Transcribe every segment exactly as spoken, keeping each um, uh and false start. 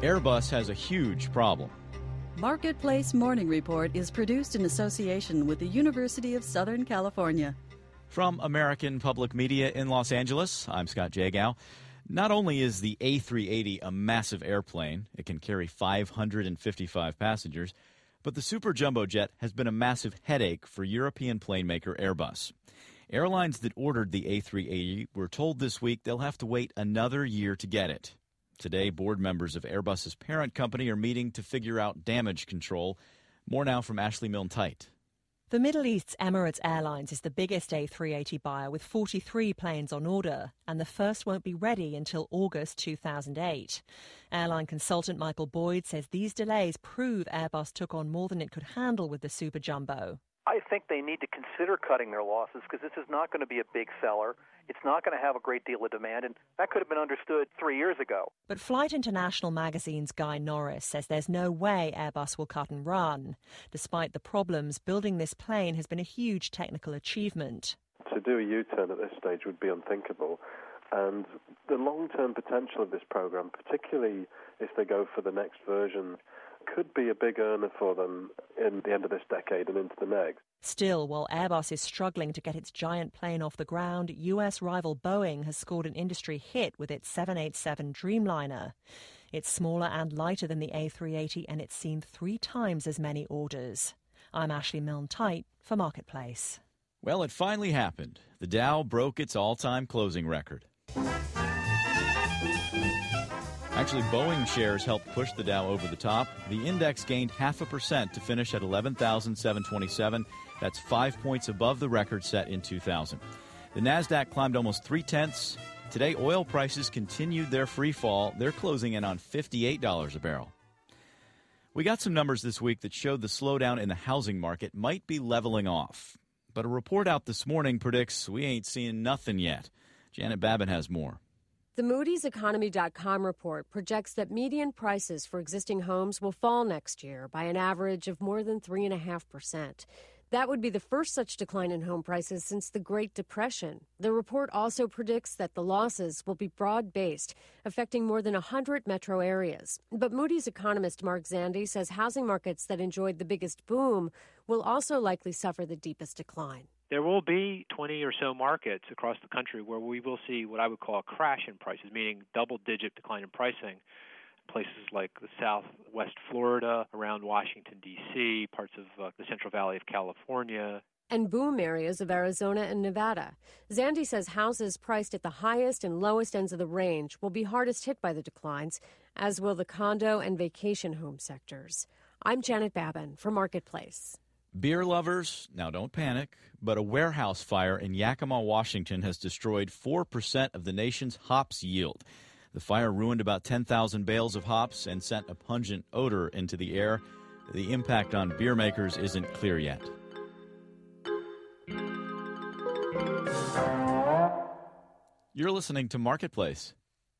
Airbus has a huge problem. Marketplace Morning Report is produced in association with the University of Southern California. From American Public Media in Los Angeles, I'm Scott Jagow. Not only is the A three eighty a massive airplane, it can carry five hundred fifty-five passengers, but the super jumbo jet has been a massive headache for European plane maker Airbus. Airlines that ordered the A three eighty were told this week they'll have to wait another year to get it. Today, board members of Airbus's parent company are meeting to figure out damage control. More now from Ashley Milne-Tite. The Middle East's Emirates Airlines is the biggest A three eighty buyer with forty-three planes on order, and the first won't be ready until August two thousand eight. Airline consultant Michael Boyd says these delays prove Airbus took on more than it could handle with the Super Jumbo. I think they need to consider cutting their losses because this is not going to be a big seller. It's not going to have a great deal of demand, and that could have been understood three years ago. But Flight International magazine's Guy Norris says there's no way Airbus will cut and run. Despite the problems, building this plane has been a huge technical achievement. To do a U-turn at this stage would be unthinkable. And the long-term potential of this program, particularly if they go for the next version, could be a big earner for them in the end of this decade and into the next. Still, while Airbus is struggling to get its giant plane off the ground, U S rival Boeing has scored an industry hit with its seven eighty-seven Dreamliner. It's smaller and lighter than the A three eighty, and it's seen three times as many orders. I'm Ashley Milne-Tite for Marketplace. Well, it finally happened. The Dow broke its all-time closing record. Actually, Boeing shares helped push the Dow over the top. The index gained half a percent to finish at eleven thousand seven hundred twenty-seven. That's five points above the record set in two thousand. The NASDAQ climbed almost three-tenths. Today, oil prices continued their free fall. They're closing in on fifty-eight dollars a barrel. We got some numbers this week that showed the slowdown in the housing market might be leveling off. But a report out this morning predicts we ain't seeing nothing yet. Janet Babin has more. The Moody's Economy dot com report projects that median prices for existing homes will fall next year by an average of more than three point five percent. That would be the first such decline in home prices since the Great Depression. The report also predicts that the losses will be broad-based, affecting more than one hundred metro areas. But Moody's economist Mark Zandi says housing markets that enjoyed the biggest boom will also likely suffer the deepest decline. There will be twenty or so markets across the country where we will see what I would call a crash in prices, meaning double-digit decline in pricing. Places like the southwest Florida, around Washington, D C, parts of uh, the Central Valley of California. And boom areas of Arizona and Nevada. Zandi says houses priced at the highest and lowest ends of the range will be hardest hit by the declines, as will the condo and vacation home sectors. I'm Janet Babin for Marketplace. Beer lovers, now don't panic, but a warehouse fire in Yakima, Washington has destroyed four percent of the nation's hops yield. The fire ruined about ten thousand bales of hops and sent a pungent odor into the air. The impact on beer makers isn't clear yet. You're listening to Marketplace.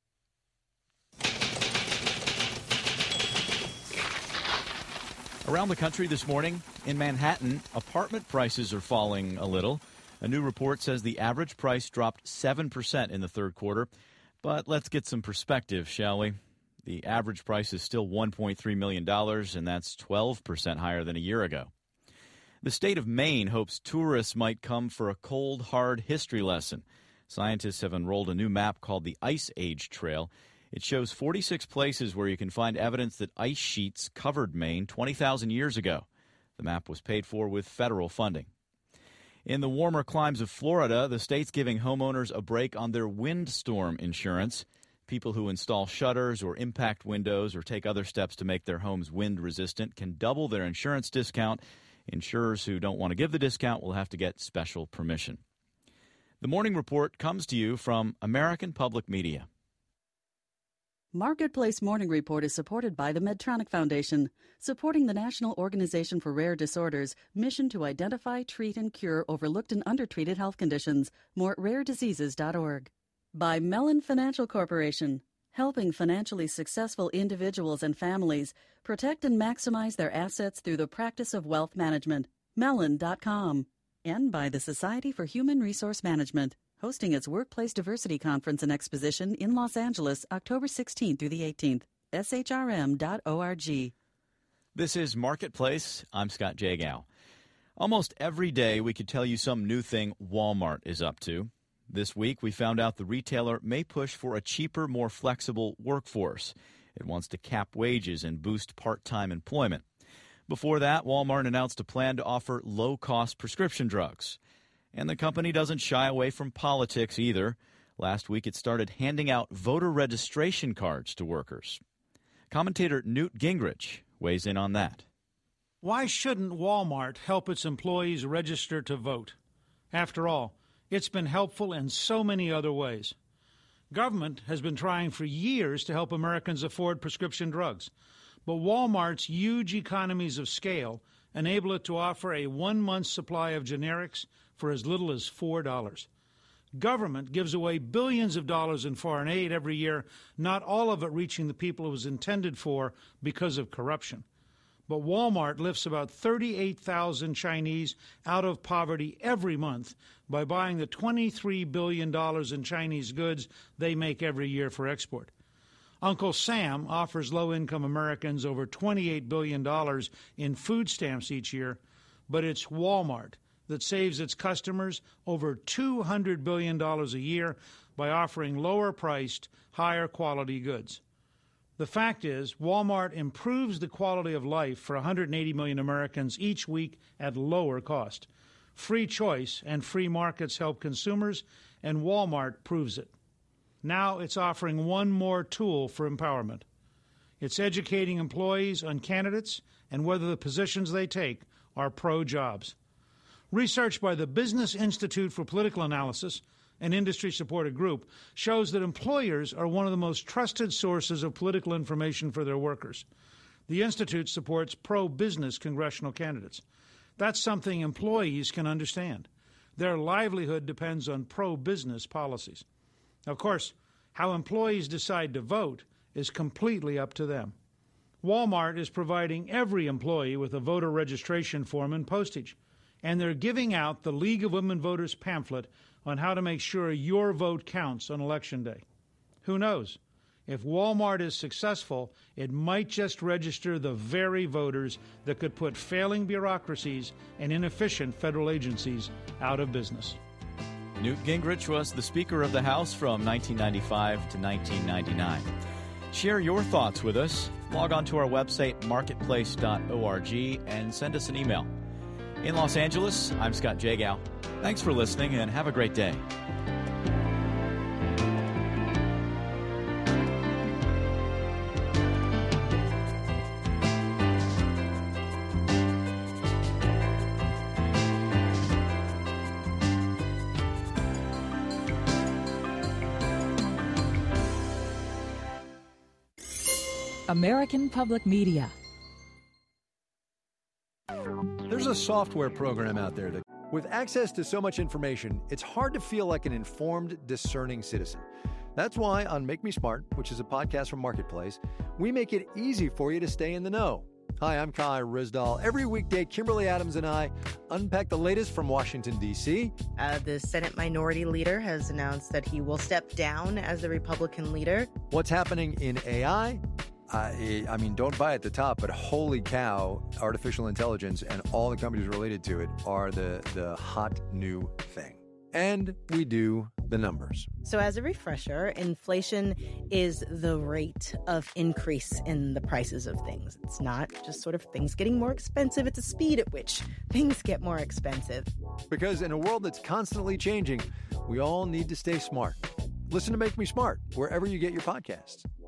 Around the country this morning, in Manhattan, apartment prices are falling a little. A new report says the average price dropped seven percent in the third quarter. But let's get some perspective, shall we? The average price is still one point three million dollars, and that's twelve percent higher than a year ago. The state of Maine hopes tourists might come for a cold, hard history lesson. Scientists have unrolled a new map called the Ice Age Trail. It shows forty-six places where you can find evidence that ice sheets covered Maine twenty thousand years ago. The map was paid for with federal funding. In the warmer climes of Florida, the state's giving homeowners a break on their windstorm insurance. People who install shutters or impact windows or take other steps to make their homes wind-resistant can double their insurance discount. Insurers who don't want to give the discount will have to get special permission. The Morning Report comes to you from American Public Media. Marketplace Morning Report is supported by the Medtronic Foundation, supporting the National Organization for Rare Disorders' mission to identify, treat, and cure overlooked and undertreated health conditions. More at rare diseases dot org. By Mellon Financial Corporation, helping financially successful individuals and families protect and maximize their assets through the practice of wealth management. Mellon dot com. And by the Society for Human Resource Management, hosting its Workplace Diversity Conference and Exposition in Los Angeles, October sixteenth through the eighteenth. s h r m dot org. This is Marketplace. I'm Scott Jagow. Almost every day we could tell you some new thing Walmart is up to. This week we found out the retailer may push for a cheaper, more flexible workforce. It wants to cap wages and boost part-time employment. Before that, Walmart announced a plan to offer low-cost prescription drugs. And the company doesn't shy away from politics either. Last week it started handing out voter registration cards to workers. Commentator Newt Gingrich weighs in on that. Why shouldn't Walmart help its employees register to vote? After all, it's been helpful in so many other ways. Government has been trying for years to help Americans afford prescription drugs, but Walmart's huge economies of scale enable it to offer a one-month supply of generics for as little as four dollars. Government gives away billions of dollars in foreign aid every year, not all of it reaching the people it was intended for because of corruption. But Walmart lifts about thirty-eight thousand Chinese out of poverty every month by buying the twenty-three billion dollars in Chinese goods they make every year for export. Uncle Sam offers low-income Americans over twenty-eight billion dollars in food stamps each year, but it's Walmart that saves its customers over two hundred billion dollars a year by offering lower-priced, higher-quality goods. The fact is, Walmart improves the quality of life for one hundred eighty million Americans each week at lower cost. Free choice and free markets help consumers, and Walmart proves it. Now it's offering one more tool for empowerment. It's educating employees on candidates and whether the positions they take are pro-jobs. Research by the Business Institute for Political Analysis, an industry-supported group, shows that employers are one of the most trusted sources of political information for their workers. The Institute supports pro-business congressional candidates. That's something employees can understand. Their livelihood depends on pro-business policies. Of course, how employees decide to vote is completely up to them. Walmart is providing every employee with a voter registration form and postage, and they're giving out the League of Women Voters pamphlet on how to make sure your vote counts on Election Day. Who knows? If Walmart is successful, it might just register the very voters that could put failing bureaucracies and inefficient federal agencies out of business. Newt Gingrich was the Speaker of the House from nineteen ninety-five to nineteen ninety-nine. Share your thoughts with us. Log on to our website, marketplace dot org, and send us an email. In Los Angeles, I'm Scott Jagow. Thanks for listening and have a great day. American Public Media. There's a software program out there that, with access to so much information, it's hard to feel like an informed, discerning citizen. That's why on Make Me Smart, which is a podcast from Marketplace, we make it easy for you to stay in the know. Hi, I'm Kai Rizdal. Every weekday, Kimberly Adams and I unpack the latest from Washington, D C Uh, the Senate Minority Leader has announced that he will step down as the Republican leader. What's happening in A I? I, I mean, don't buy at the top, but holy cow, artificial intelligence and all the companies related to it are the, the hot new thing. And we do the numbers. So as a refresher, inflation is the rate of increase in the prices of things. It's not just sort of things getting more expensive. It's the speed at which things get more expensive. Because in a world that's constantly changing, we all need to stay smart. Listen to Make Me Smart wherever you get your podcasts.